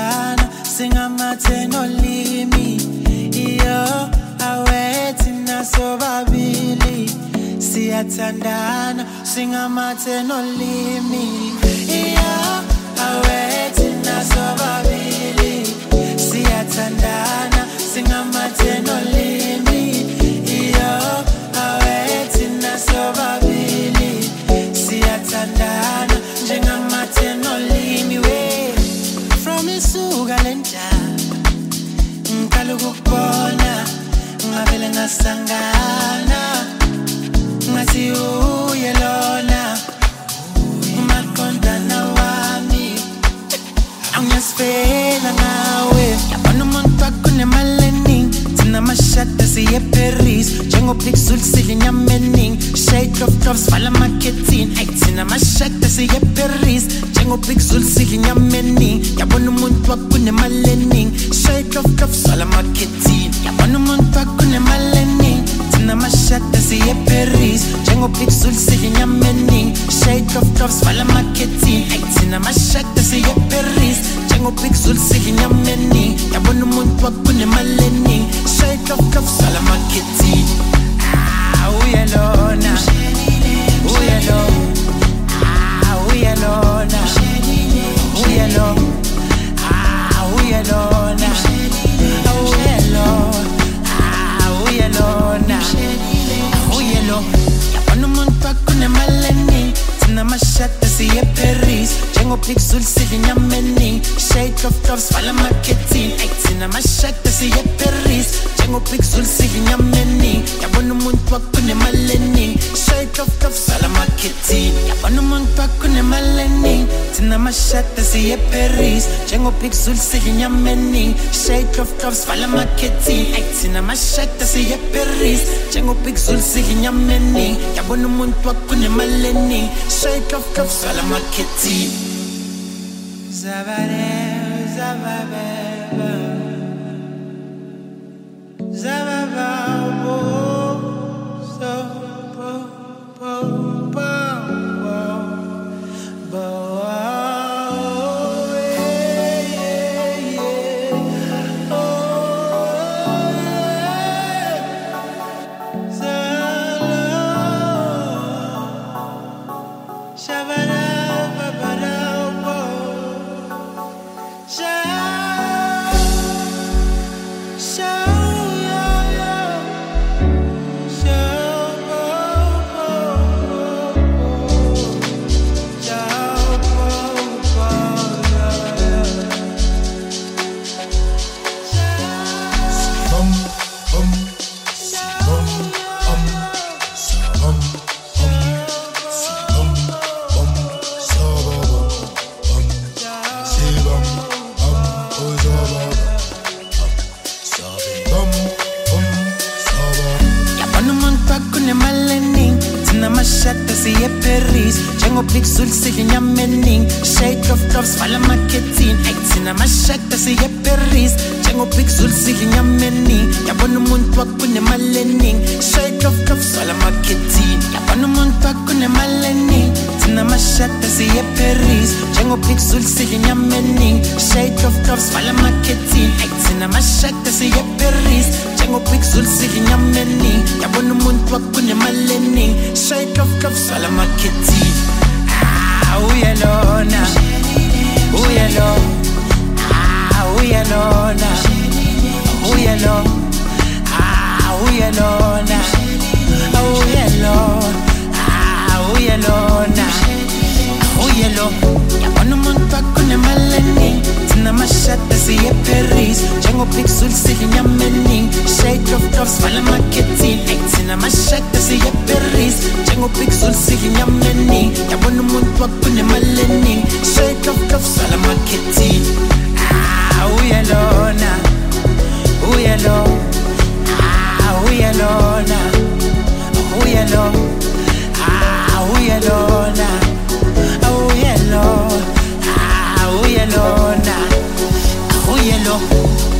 siyathandana singamathe nolimi iyo awethi nasobabili siyathandana singamathe nolimi iyo awethi nasobabili siyathandana singamathe nolimi iyo awethi nasobabili siyathandana njengamathe nolimi we from isuka lenjalo ngikhala ukukubona ngavele ngasangana ngathi uye lona umaqondana wami angisifela ngawe yabona umuntu akunemali eningi thina amashada siye Paris njengopixel sidla inyama eningi shade of tops vala marketing ay thina amashada siye Paris njengopixel sidla inyama eningi yabona umuntu akunemali eningi shade of tops vala marketing yabona umuntu akunemali eningi thina amashada siye Paris njengopixel sidla inyama eningi shade of tops vala marketing ay thina amashada siye Paris njengopixel sidla inyama eningi yabona umuntu akunemali eningi shade of tops vala marketing uyalona uyalona uyalona uyalona uyalona uyalona uyalona yabona umuntu akunemali eningi thina amashada siye Paris njengopixel sidla inyama eningi shade of tops vala marketing ay thina amashada siye Paris njengopixel sidla inyama eningi yabona umuntu akunemali eningi shade of tops vala marketing yabona umuntu akunemali eningi thina amashada siye Paris njengopixel sidla inyama eningi shade of tops vala marketing ay thina amashada siye Paris njengopixel sidla inyama eningi yabona umuntu akunemali eningi shade of tops vala marketing zabare zababa zababa siye Paris njengopixel sidla inyama eningi shade of tops vala marketing ay thina amashada siye Paris njengopixel sidla inyama eningi yabona umuntu akunemali eningi shade of tops vala marketing yabona umuntu akunemali eningi thina amashada siye Paris njengopixel sidla inyama eningi shade of tops vala marketing ay thina amashada siye Paris njengopixel sidla inyama eningi yabona umuntu akunemali eningi shade of tops vala marketing uyalona uyalona uyalona uyalona uyalona uyalona uyalona yabona umuntu akunemali eningi thina amashada siye Paris njengopixel sidla inyama eningi shade of tops vala marketing ay thina amashada siye Paris njengopixel sidla inyama eningi yabona umuntu akunemali eningi shade of tops vala marketing uyalona uyalona uyalona uyalona uyalona uyalona uyalona uyalona